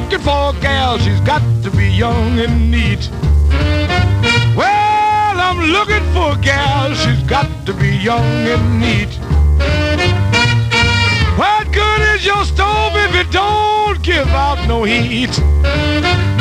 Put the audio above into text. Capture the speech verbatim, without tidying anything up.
looking for a gal, she's got to be young and neat. Well, I'm looking for a gal, she's got to be young and neat. What good is your stove if it don't give out no heat?